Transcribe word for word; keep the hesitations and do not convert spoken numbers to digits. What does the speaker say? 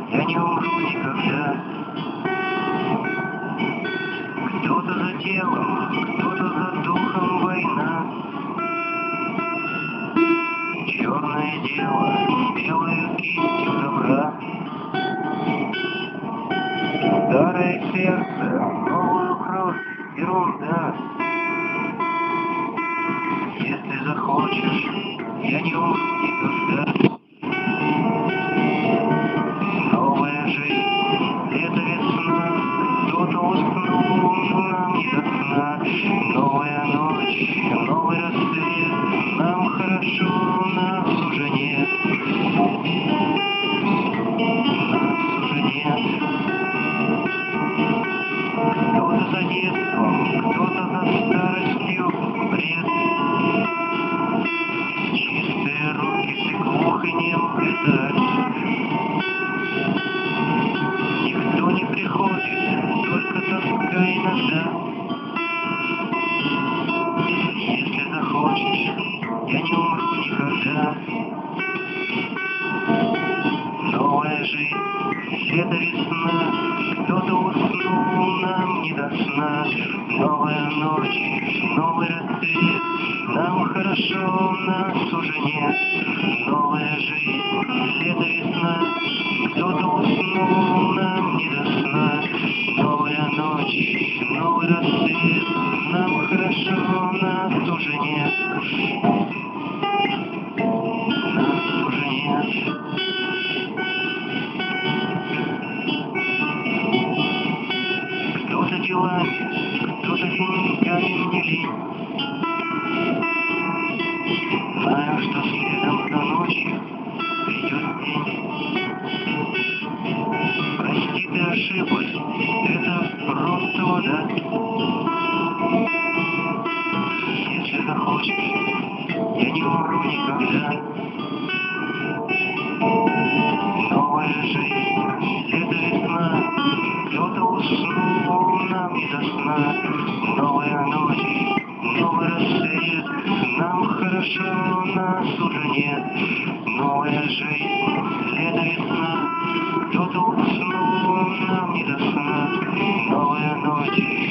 я не умру никогда. Кто-то за телом, кто-то за духом война. Черное дело, белую кистью добра. Старое сердце, новую кровь, ерунда. Если захочешь, я не умру никогда. Новая жизнь, лето, весна, кто-то уснул, нам не до сна. Новая ночь, новый рассвет, нам хорошо, нас уже нет. Нас уже нет. Кто-то за детством, кто-то за старостью, бред. Чистые руки, ты глух и нем, это никто не приходит, только тоска иногда. Если захочешь, я не умру никогда. Новая жизнь, лето, весна, кто-то уснул, нам не до сна. Новая ночь, новый рассвет, нам хорошо, нас уже нет. Новая жизнь, лето, весна, кто-то уснул, нам не до сна. Новая ночь, новый рассвет, нам хорошо, нас уже нет. Нас уже нет. Кто-то делами, кто-то деньгами мне лень. Знаю, что следом за ночью придет день. Прости, ты ошиблась, это просто вода. Если захочешь, я не умру никогда. Новая жизнь, лето, весна, кто-то уснул, нам не до сна. Новая ночь, новый рассвет, нам хорошо, нас уже нет. Новая жизнь, лето, весна, кто-то уснул, нам не до сна. Новая ночь.